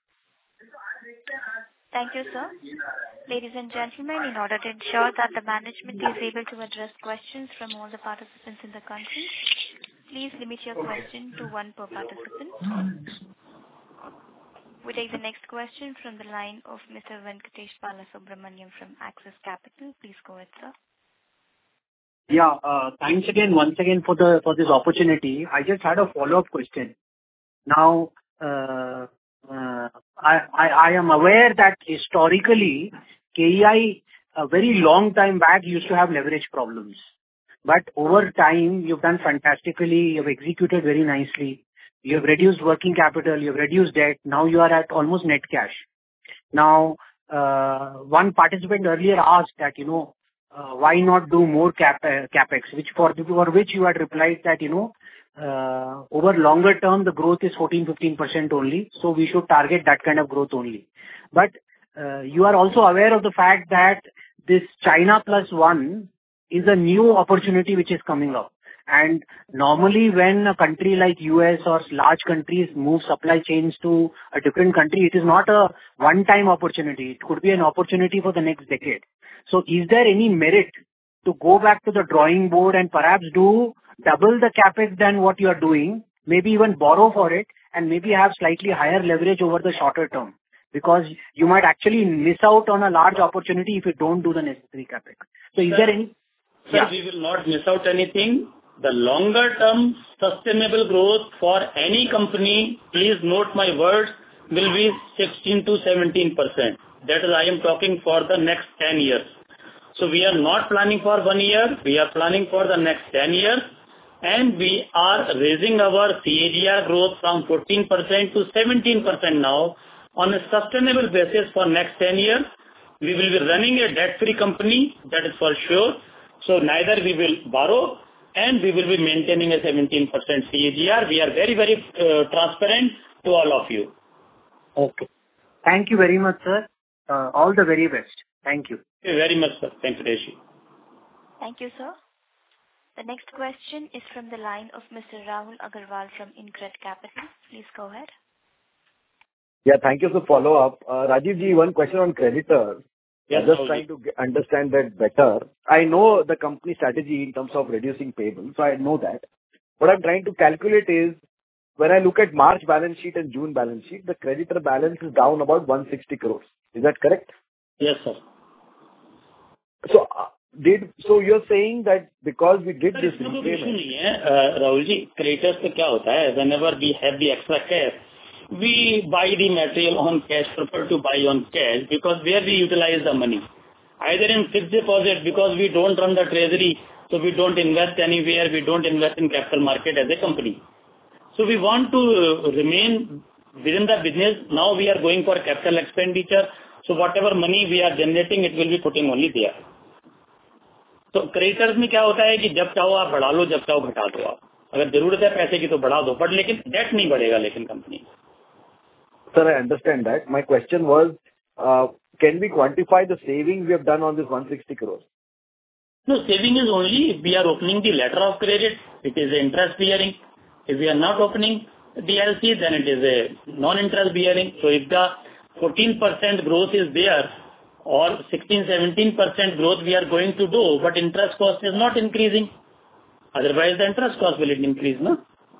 Thank you, sir. Ladies and gentlemen, in order to ensure that the management is able to address questions from all the participants in the conference, please limit your question to one per participant. We take the next question from the line of Mr. Venkatesh Balasubramaniam from Axis Capital. Please go ahead, sir. Yeah, thanks once again for this opportunity. I just had a follow-up question. Now, I am aware that historically, KEI, a very long time back, used to have leverage problems. But over time, you've done fantastically. You've executed very nicely. You have reduced working capital. You have reduced debt. Now you are at almost net cash. Now, one participant earlier asked that, why not do more capex, for which you had replied that, over longer term, the growth is 14-15% only. So we should target that kind of growth only. But you are also aware of the fact that this China Plus One is a new opportunity which is coming up. And normally when a country like US or large countries move supply chains to a different country, it is not a one-time opportunity. It could be an opportunity for the next decade. So is there any merit to go back to the drawing board and perhaps do double the capex than what you are doing, maybe even borrow for it, and maybe have slightly higher leverage over the shorter term? Because you might actually miss out on a large opportunity if you don't do the necessary capex. So is there any? Sir, we will not miss out anything. The longer term sustainable growth for any company, please note my words, will be 16 to 17%. That is, I am talking for the next 10 years. So we are not planning for 1 year. We are planning for the next 10 years. And we are raising our CAGR growth from 14% to 17% now on a sustainable basis for next 10 years. We will be running a debt-free company, that is for sure. So neither we will borrow and we will be maintaining a 17% CAGR. We are very, very transparent to all of you. Okay. Thank you very much, sir. All the very best. Thank you. Thank you very much, sir. Thank you, Deshi. Thank you, sir. The next question is from the line of Mr. Rahul Agarwal from InCred Capital. Please go ahead. Yeah, thank you for the follow-up. Rajiv ji, one question on creditors. Yes, I'm just trying to understand that better. I know the company strategy in terms of reducing payables, so I know that. What I'm trying to calculate is, when I look at March balance sheet and June balance sheet, the creditor balance is down about 160 crores. Is that correct? Yes, sir. So you're saying that because we did this इसमें कोई repayment... issue नहीं है Rahul ji. Creditors पे क्या होता है, whenever we have the extra cash, we buy the material on cash, prefer to buy on cash, because where we utilize the money, either in fixed deposit, because we don't run the treasury, so we don't invest anywhere, we don't invest in capital market as a company. So we want to remain within the business. Now we are going for capital expenditure, so whatever money we are generating, it will be putting only there. तो creditors में क्या होता है कि जब चाहो आप बढ़ा लो, जब चाहो घटा दो आप. अगर जरूरत है पैसे की तो बढ़ा दो, बट लेकिन डेट नहीं बढ़ेगा लेकिन company. Sir, I understand that. My question was, can we quantify the savings we have done on this 160 crores? No, saving is only if we are opening the letter of credit, it is interest bearing. If we are not opening the LC, then it is a non-interest bearing. So if the 14% growth is there, or 16-17% growth we are going to do, but interest cost is not increasing. Otherwise, the interest cost will increase, no?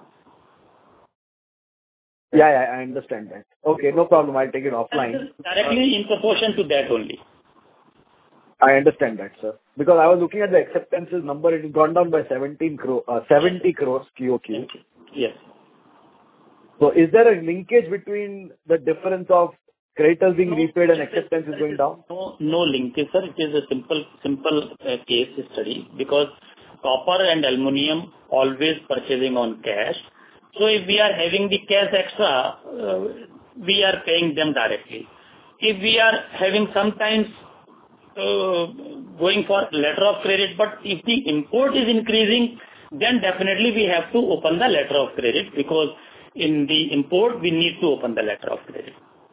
Yeah, I understand that. Okay, no problem. I'll take it offline. Directly in proportion to that only. I understand that, sir. Because I was looking at the acceptances number, it has gone down by 70 crores QOQ. Yes. So is there a linkage between the difference of creditors being repaid and acceptance is going down? No linkage, sir. It is a simple case study, because copper and aluminum always purchasing on cash. So if we are having the cash extra, we are paying them directly. If we are having sometimes going for letter of credit, but if the import is increasing, then definitely we have to open the letter of credit, because in the import we need to open the letter of credit.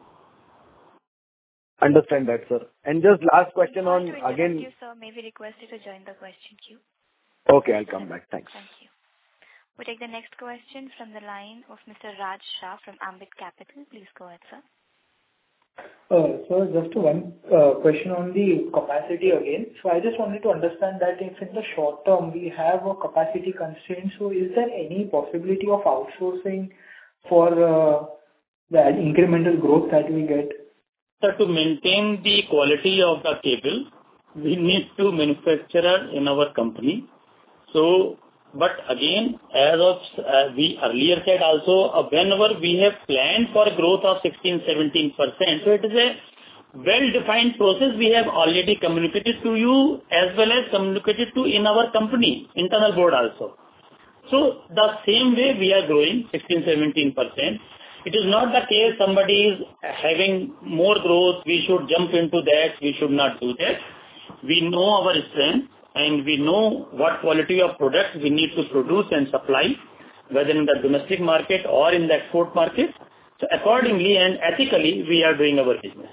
Understand that, sir. And just last question on again. Thank you, sir. May we request you to join the question queue? Okay, I'll come back. Thanks. Thank you. We take the next question from the line of Mr. Raj Shah from Ambit Capital. Please go ahead, sir. Sir, just one question on the capacity again. So I just wanted to understand that if in the short term we have a capacity constraint, so is there any possibility of outsourcing for the incremental growth that we get? Sir, to maintain the quality of the cable, we need to manufacture in our company. So, but again, as of we earlier said also, whenever we have planned for growth of 16-17%, so it is a well-defined process we have already communicated to you, as well as communicated to in our company, internal board also. So the same way we are growing 16-17%. It is not the case somebody is having more growth, we should jump into that, we should not do that. We know our strength and we know what quality of products we need to produce and supply, whether in the domestic market or in the export market. So accordingly and ethically, we are doing our business.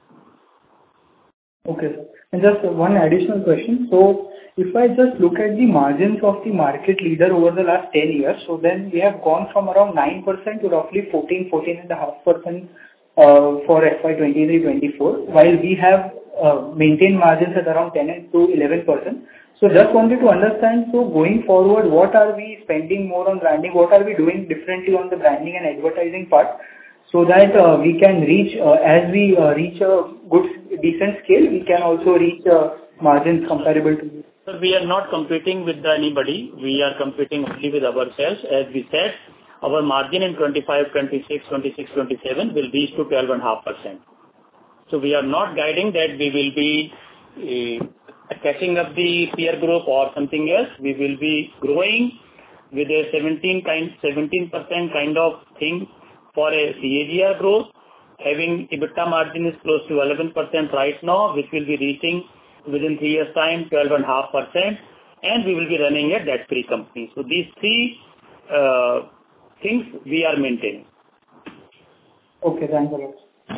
Okay, sir. And just one additional question. So if I just look at the margins of the market leader over the last 10 years, so then we have gone from around 9% to roughly 14.5% for FY 23-24, while we have maintained margins at around 10 to 11%. So just wanted to understand, so going forward, what are we spending more on branding? What are we doing differently on the branding and advertising part, so that we can reach, as we reach a good, decent scale, we can also reach margins comparable to this? So we are not competing with anybody. We are competing only with ourselves. As we said, our margin in 25, 26, 26, 27 will reach to 12.5%. So we are not guiding that we will be catching up the peer group or something else. We will be growing with a 17% kind of thing for a CAGR growth. Having EBITDA margin is close to 11% right now, which will be reaching within 3 years' time 12.5%, and we will be running a debt-free company. So these three things we are maintaining. Okay, thanks a lot.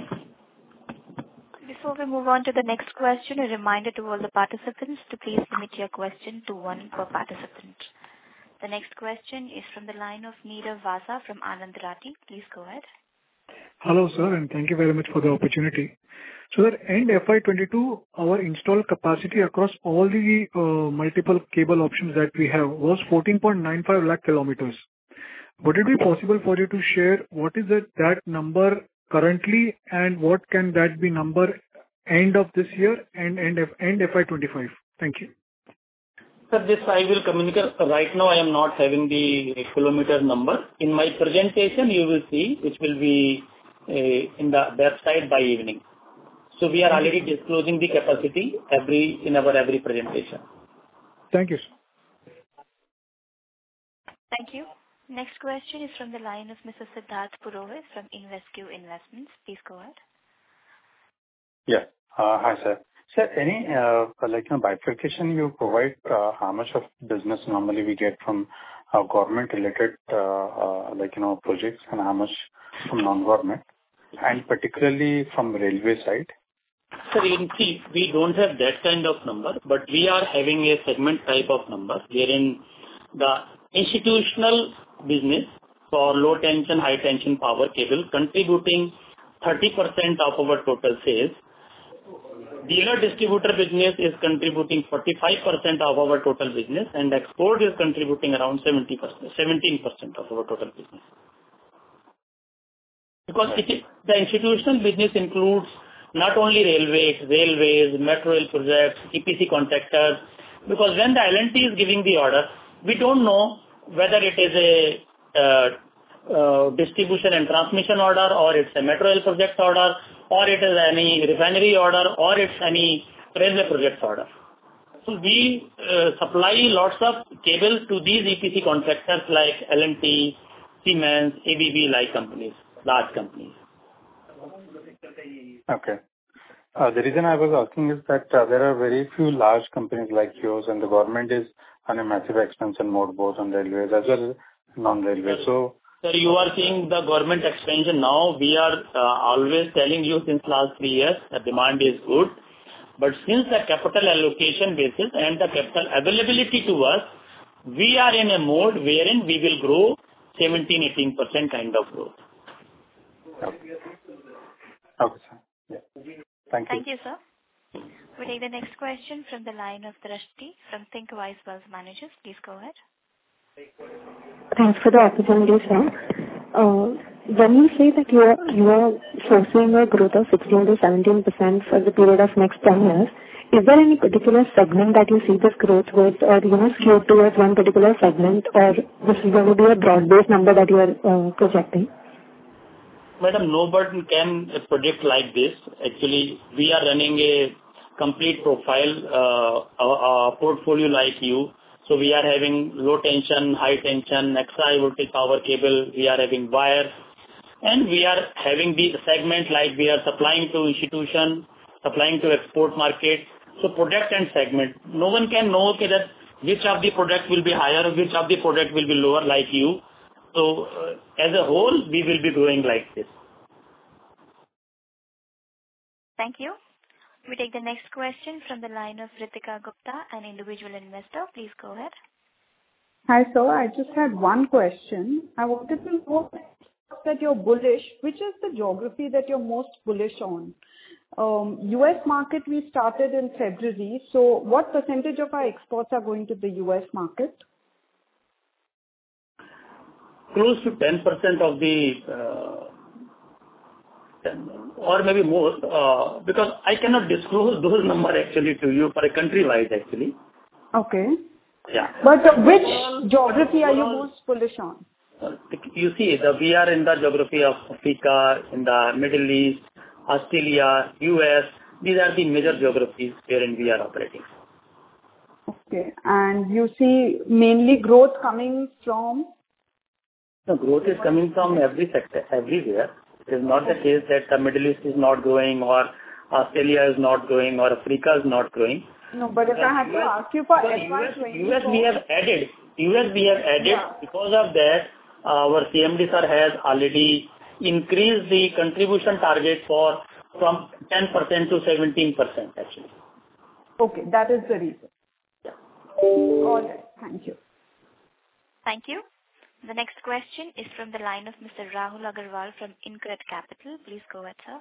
Before we move on to the next question, a reminder to all the participants to please limit your question to one per participant. The next question is from the line of Nirav Vasa from Anand Rathi. Please go ahead. Hello, sir, and thank you very much for the opportunity. So at end FY22, our installed capacity across all the multiple cable options that we have was 14.95 lakh kilometers. Would it be possible for you to share what is that number currently, and what can that be number end of this year and end FY25? Thank you. Sir, this I will communicate. Right now, I am not having the kilometer number. In my presentation, you will see, which will be in the website by evening. So we are already disclosing the capacity in our every presentation. Thank you, sir. Thank you. Next question is from the line of Mr. Siddharth Purohit from InvestQ Investments. Please go ahead. Yeah. Hi, sir. Sir, any bifurcation you provide, how much of business normally we get from government-related projects and how much from non-government, and particularly from railway side? Sir, we don't have that kind of number, but we are having a segment type of number wherein the institutional business for low tension, high tension power cable contributing 30% of our total sales. Dealer distributor business is contributing 45% of our total business, and export is contributing around 17% of our total business. Because the institutional business includes not only railways, metro rail projects, EPC contractors, because when the L&T is giving the order, we don't know whether it is a distribution and transmission order, or it's a metro rail project order, or it is any refinery order, or it's any railway project order. So we supply lots of cables to these EPC contractors like L&T, Siemens, ABB like companies, large companies. Okay. The reason I was asking is that there are very few large companies like yours, and the government is on a massive expansion mode both on railways as well as non-railways. So, sir, you are seeing the government expansion now. We are always telling you since last 3 years the demand is good. But since the capital allocation basis and the capital availability to us, we are in a mode wherein we will grow 17-18% kind of growth. Okay, sir. Yeah. Thank you. Thank you, sir. We take the next question from the line of Drashti from ThinkWise Wealth Managers. Please go ahead. Thanks for the opportunity, sir. When you say that you are foreseeing a growth of 16 to 17% for the period of next 10 years, is there any particular segment that you see this growth with, or skewed towards one particular segment, or this is going to be a broad-based number that you are projecting? Madam, nobody can predict like this. Actually, we are running a complete profile, portfolio like you. So we are having low tension, high tension, XI voltage power cable. We are having wire, and we are having the segment like we are supplying to institution, supplying to export market. So product and segment. No one can know that which of the product will be higher, which of the product will be lower like you. So as a whole, we will be growing like this. Thank you. We take the next question from the line of Ritika Gupta, an individual investor. Please go ahead. Hi, sir. I just had one question. I wanted to know that you're bullish. Which is the geography that you're most bullish on? US market we started in February. So what percentage of our exports are going to the US market? Close to 10% of the, or maybe more, because I cannot disclose those numbers actually to you for a country-wide actually. Okay. Yeah. But which geography are you most bullish on? You see, we are in the geography of Africa, in the Middle East, Australia, US. These are the major geographies wherein we are operating. Okay. And you see mainly growth coming from? The growth is coming from every sector, everywhere. It is not the case that the Middle East is not growing, or Australia is not growing, or Africa is not growing. No, but if I had to ask you for FY24. US we have added. Yeah. Because of that, our CMD sir has already increased the contribution target from 10% to 17% actually. Okay, that is the reason. Yeah. All right. Thank you. Thank you. The next question is from the line of Mr. Rahul Agarwal from InCred Capital. Please go ahead, sir.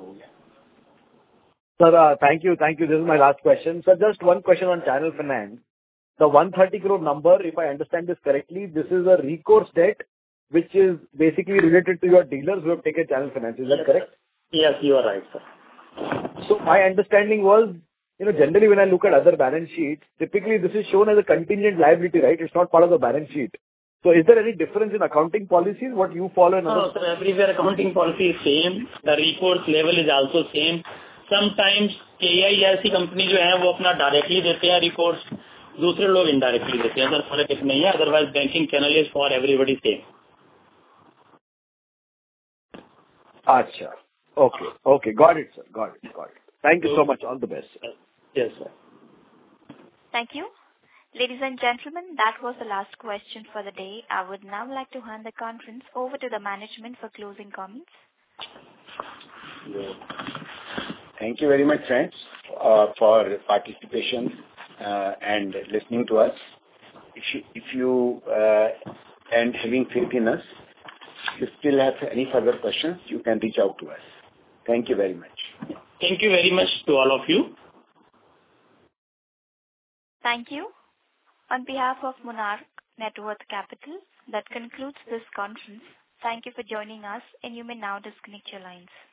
Sir, thank you. Thank you. This is my last question. Sir, just one question on channel finance. The 130 crore number, if I understand this correctly, this is a recourse debt which is basically related to your dealers who have taken channel finance. Is that correct? Yes, you are right, sir. So my understanding was, generally when I look at other balance sheets, typically this is shown as a contingent liability, right? It's not part of the balance sheet. So is there any difference in accounting policies, what you follow and others? No, sir, everywhere accounting policy is same. The recourse level is also same. Sometimes KEI ऐसी company जो है वो अपना directly देते हैं recourse, दूसरे लोग indirectly देते हैं. सर फर्क इतना नहीं है. Otherwise banking channel is for everybody same. अच्छा. Okay. Got it, sir. Got it. Thank you so much. All the best, sir. Yes, sir. Thank you. Ladies and gentlemen, that was the last question for the day. I would now like to hand the conference over to the management for closing comments. Thank you very much, friends, for participation and listening to us. If you and having faith in us, if you still have any further questions, you can reach out to us. Thank you very much. Thank you very much to all of you. Thank you. On behalf of Monarch Networth Capital, that concludes this conference. Thank you for joining us, and you may now disconnect your lines.